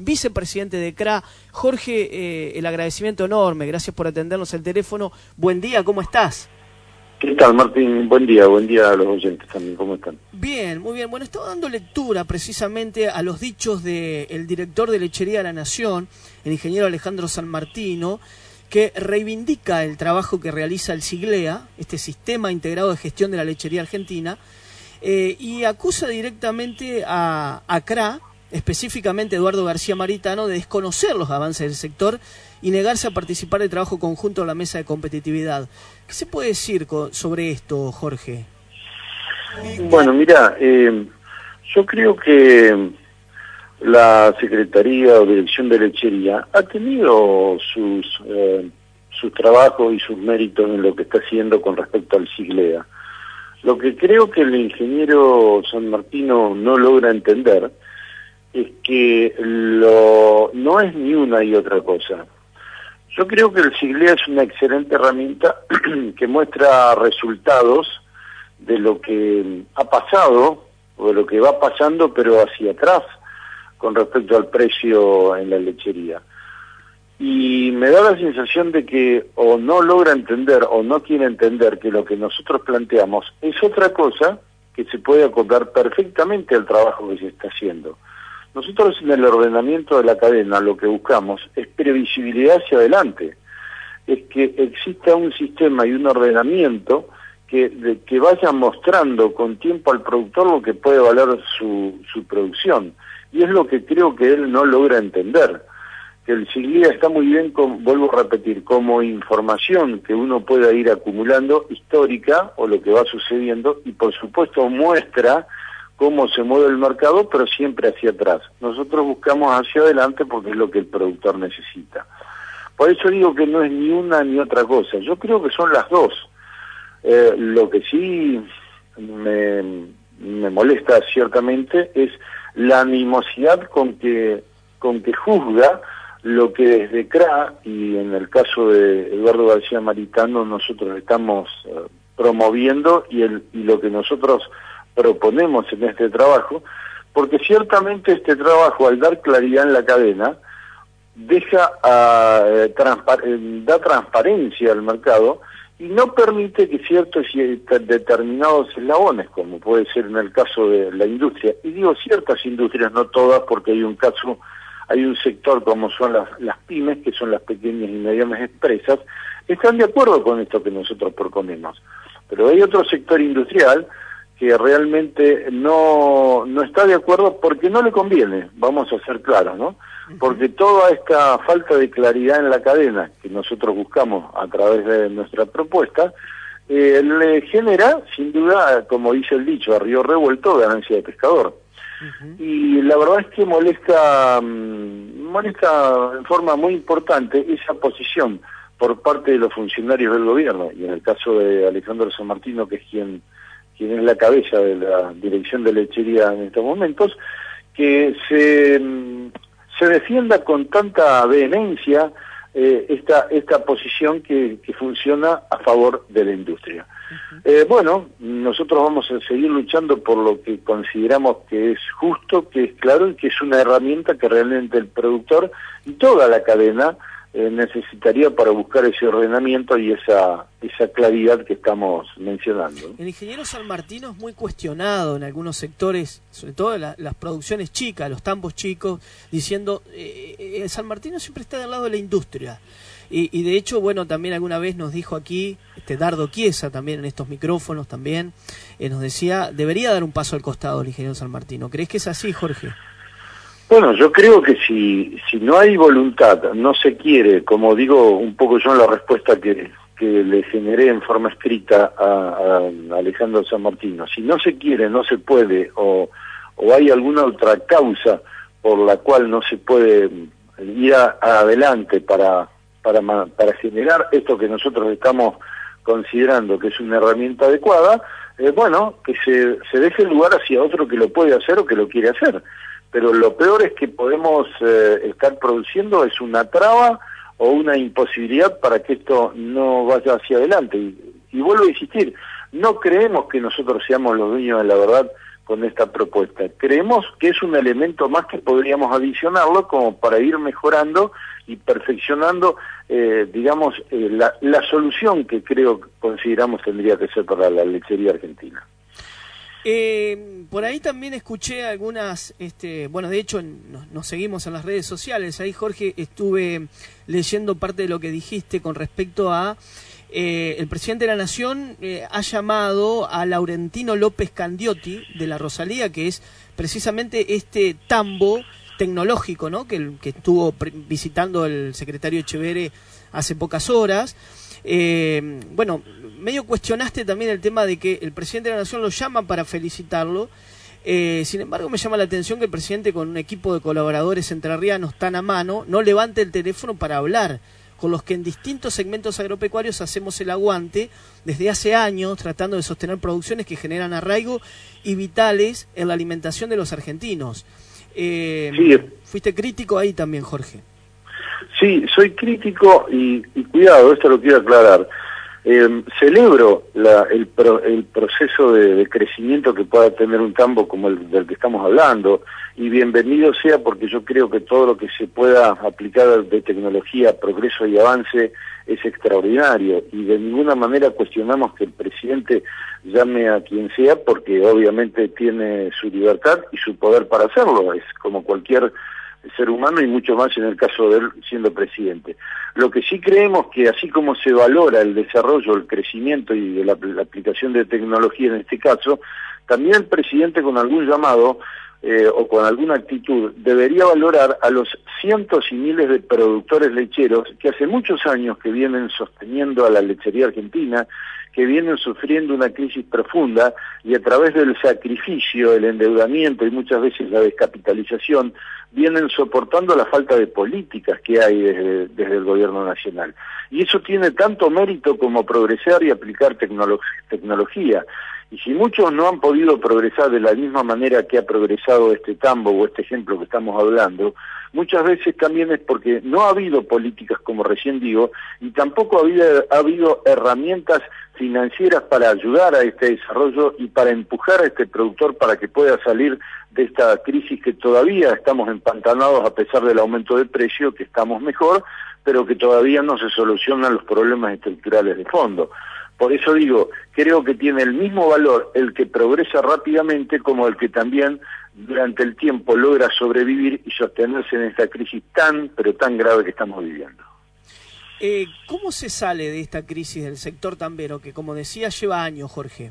vicepresidente de CRA. Jorge, el agradecimiento enorme, gracias por atendernos el teléfono. Buen día, ¿cómo estás? ¿Qué tal, Martín? Buen día a los oyentes también, ¿cómo están? Bien, muy bien. Bueno, estaba dando lectura precisamente a los dichos del director de Lechería de la Nación, el ingeniero Alejandro Sanmartino, que reivindica el trabajo que realiza el SIGLEA, este Sistema Integrado de Gestión de la Lechería Argentina, y acusa directamente a CRA, específicamente Eduardo García Maritano, de desconocer los avances del sector y negarse a participar del trabajo conjunto en la mesa de competitividad. ¿Qué se puede decir sobre esto, Jorge? Bueno, mira, yo creo que la Secretaría o Dirección de Lechería ha tenido sus trabajos y sus méritos en lo que está haciendo con respecto al SIGLEA. Lo que creo que el ingeniero Sanmartino no logra entender es que no es ni una y otra cosa. Yo creo que el SIGLEA es una excelente herramienta que muestra resultados de lo que ha pasado o de lo que va pasando, pero hacia atrás con respecto al precio en la lechería. Y me da la sensación de que o no logra entender o no quiere entender que lo que nosotros planteamos es otra cosa que se puede acoplar perfectamente al trabajo que se está haciendo. Nosotros en el ordenamiento de la cadena lo que buscamos es previsibilidad hacia adelante, es que exista un sistema y un ordenamiento que vaya mostrando con tiempo al productor lo que puede valer su producción. Y es lo que creo que él no logra entender, que el SIGLEA está muy bien, vuelvo a repetir, como información que uno pueda ir acumulando histórica o lo que va sucediendo, y por supuesto muestra cómo se mueve el mercado, pero siempre hacia atrás. Nosotros buscamos hacia adelante porque es lo que el productor necesita. Por eso digo que no es ni una ni otra cosa. Yo creo que son las dos. Lo que sí me molesta ciertamente es la animosidad con que juzga lo que desde CRA, y en el caso de Eduardo García Maritano, nosotros estamos promoviendo y lo que nosotros proponemos en este trabajo, porque ciertamente este trabajo, al dar claridad en la cadena, da transparencia al mercado y no permite que ciertos y determinados eslabones, como puede ser en el caso de la industria, y digo ciertas industrias, no todas, porque hay un sector como son las pymes, que son las pequeñas y medianas empresas, están de acuerdo con esto que nosotros proponemos. Pero hay otro sector industrial que realmente no está de acuerdo porque no le conviene, vamos a ser claros, ¿no? Porque toda esta falta de claridad en la cadena que nosotros buscamos a través de nuestra propuesta, le genera, sin duda, como dice el dicho, a río revuelto, ganancia de pescador. Y la verdad es que molesta en forma muy importante esa posición por parte de los funcionarios del gobierno, y en el caso de Alejandro Sanmartino, que es quien es la cabeza de la Dirección de Lechería en estos momentos, que se defienda con tanta vehemencia esta posición que funciona a favor de la industria. Bueno, nosotros vamos a seguir luchando por lo que consideramos que es justo, que es claro y que es una herramienta que realmente el productor y toda la cadena necesitaría para buscar ese ordenamiento y esa claridad que estamos mencionando. El ingeniero Sanmartino es muy cuestionado en algunos sectores, sobre todo las producciones chicas, los tambos chicos, diciendo Sanmartino siempre está del lado de la industria. Y de hecho, bueno, también alguna vez nos dijo aquí, Dardo Chiesa también en estos micrófonos también, nos decía, debería dar un paso al costado el ingeniero Sanmartino. ¿Crees que es así, Jorge? Bueno, yo creo que si no hay voluntad, no se quiere, como digo un poco yo en la respuesta que le generé en forma escrita a Alejandro Sanmartino, si no se quiere, no se puede, o hay alguna otra causa por la cual no se puede ir adelante para generar esto que nosotros estamos considerando que es una herramienta adecuada, bueno, que se deje el lugar hacia otro que lo puede hacer o que lo quiere hacer. Pero lo peor es que podemos estar produciendo es una traba o una imposibilidad para que esto no vaya hacia adelante. Y vuelvo a insistir, no creemos que nosotros seamos los dueños de la verdad con esta propuesta. Creemos que es un elemento más que podríamos adicionarlo como para ir mejorando y perfeccionando, la solución que consideramos tendría que ser para la lechería argentina. Por ahí también escuché algunas, de hecho nos seguimos en las redes sociales. Ahí, Jorge, estuve leyendo parte de lo que dijiste con respecto a el presidente de la Nación ha llamado a Laurentino López Candioti de la Rosalía, que es precisamente este tambo tecnológico, ¿no? que estuvo visitando el secretario Echeverre hace pocas horas. Medio cuestionaste también el tema de que el presidente de la Nación lo llama para felicitarlo. Sin embargo, me llama la atención que el presidente, con un equipo de colaboradores entrerrianos tan a mano, no levante el teléfono para hablar con los que en distintos segmentos agropecuarios hacemos el aguante desde hace años, tratando de sostener producciones que generan arraigo y vitales en la alimentación de los argentinos. Sí. Fuiste crítico ahí también, Jorge. Sí, soy crítico y cuidado, esto lo quiero aclarar. Celebro el proceso de crecimiento que pueda tener un tambo como el del que estamos hablando, y bienvenido sea, porque yo creo que todo lo que se pueda aplicar de tecnología, progreso y avance es extraordinario, y de ninguna manera cuestionamos que el presidente llame a quien sea, porque obviamente tiene su libertad y su poder para hacerlo, es como cualquier ser humano, y mucho más en el caso de él siendo presidente. Lo que sí creemos que, así como se valora el desarrollo, el crecimiento y de la aplicación de tecnología en este caso, también el presidente, con algún llamado o con alguna actitud, debería valorar a los cientos y miles de productores lecheros que hace muchos años que vienen sosteniendo a la lechería argentina, que vienen sufriendo una crisis profunda, y a través del sacrificio, el endeudamiento y muchas veces la descapitalización, vienen soportando la falta de políticas que hay desde el gobierno nacional. Y eso tiene tanto mérito como progresar y aplicar tecnología. Y si muchos no han podido progresar de la misma manera que ha progresado este tambo o este ejemplo que estamos hablando, muchas veces también es porque no ha habido políticas, como recién digo, y tampoco ha habido herramientas financieras para ayudar a este desarrollo y para empujar a este productor para que pueda salir de esta crisis que todavía estamos empantanados a pesar del aumento de precio, que estamos mejor, pero que todavía no se solucionan los problemas estructurales de fondo. Por eso digo, creo que tiene el mismo valor el que progresa rápidamente como el que también durante el tiempo logra sobrevivir y sostenerse en esta crisis pero tan grave que estamos viviendo. ¿Cómo se sale de esta crisis del sector tambero, que, como decía, lleva años, Jorge?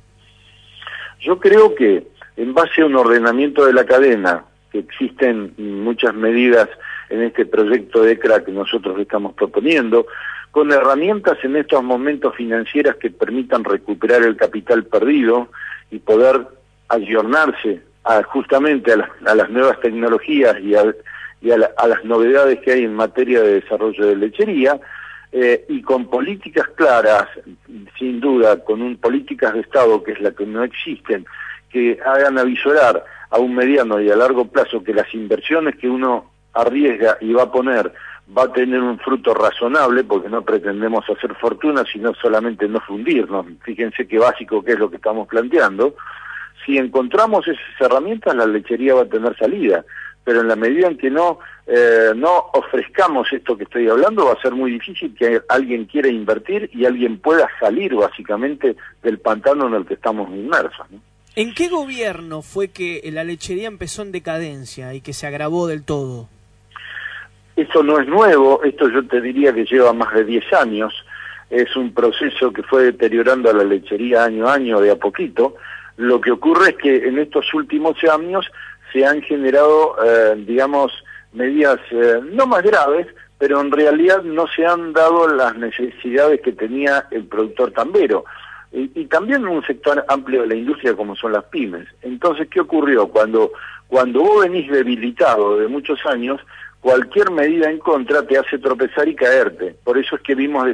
Yo creo que en base a un ordenamiento de la cadena, que existen muchas medidas en este proyecto de ECRA que nosotros estamos proponiendo, con herramientas en estos momentos financieras que permitan recuperar el capital perdido y poder ayornarse justamente a las nuevas tecnologías y a las novedades que hay en materia de desarrollo de lechería, y con políticas claras, sin duda, con políticas de Estado, que es la que no existen, que hagan avisorar a un mediano y a largo plazo que las inversiones que uno arriesga y va a poner va a tener un fruto razonable, porque no pretendemos hacer fortuna, sino solamente no fundirnos. Fíjense qué básico que es lo que estamos planteando. Si encontramos esas herramientas, la lechería va a tener salida, pero en la medida en que no ofrezcamos esto que estoy hablando, va a ser muy difícil que alguien quiera invertir y alguien pueda salir básicamente del pantano en el que estamos inmersos, ¿no? ¿En qué gobierno fue que la lechería empezó en decadencia y que se agravó del todo? Esto no es nuevo, esto yo te diría que lleva más de 10 años, es un proceso que fue deteriorando a la lechería año a año, de a poquito. Lo que ocurre es que en estos últimos años se han generado, medidas no más graves, pero en realidad no se han dado las necesidades que tenía el productor tambero. Y también un sector amplio de la industria como son las pymes. Entonces, ¿qué ocurrió? Cuando vos venís debilitado de muchos años, cualquier medida en contra te hace tropezar y caerte. Por eso es que vimos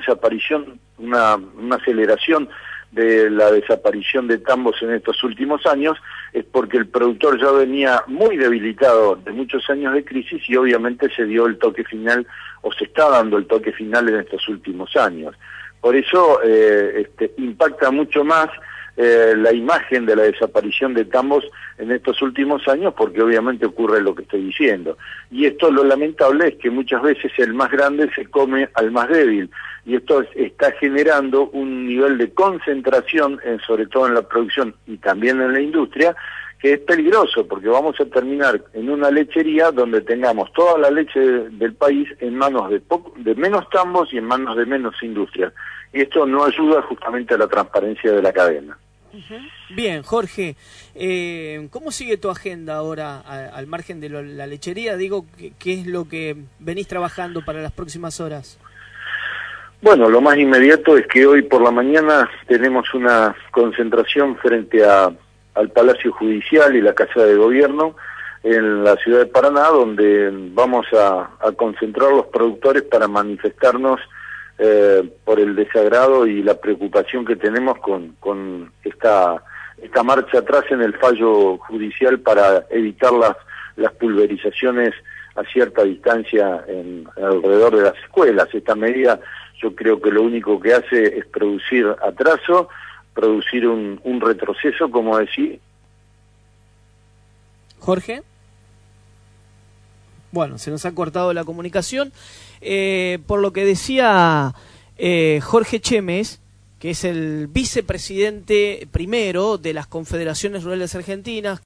una aceleración de la desaparición de tambos en estos últimos años, es porque el productor ya venía muy debilitado de muchos años de crisis y obviamente se dio el toque final, o se está dando el toque final en estos últimos años. Por eso impacta mucho más la imagen de la desaparición de tambos en estos últimos años, porque obviamente ocurre lo que estoy diciendo. Y esto, lo lamentable es que muchas veces el más grande se come al más débil, y esto está generando un nivel de concentración, sobre todo en la producción y también en la industria, que es peligroso, porque vamos a terminar en una lechería donde tengamos toda la leche del país en manos de menos tambos y en manos de menos industrias. Y esto no ayuda justamente a la transparencia de la cadena. Bien, Jorge, ¿cómo sigue tu agenda ahora al margen de la lechería? Digo, ¿qué es lo que venís trabajando para las próximas horas? Bueno, lo más inmediato es que hoy por la mañana tenemos una concentración frente al Palacio Judicial y la Casa de Gobierno en la ciudad de Paraná, donde vamos a concentrar los productores para manifestarnos por el desagrado y la preocupación que tenemos con esta marcha atrás en el fallo judicial para evitar las pulverizaciones a cierta distancia alrededor de las escuelas. Esta medida yo creo que lo único que hace es producir atraso, producir un retroceso, como decía. Jorge. Bueno, se nos ha cortado la comunicación. Por lo que decía Jorge Chemes, que es el vicepresidente primero de las Confederaciones Rurales Argentinas,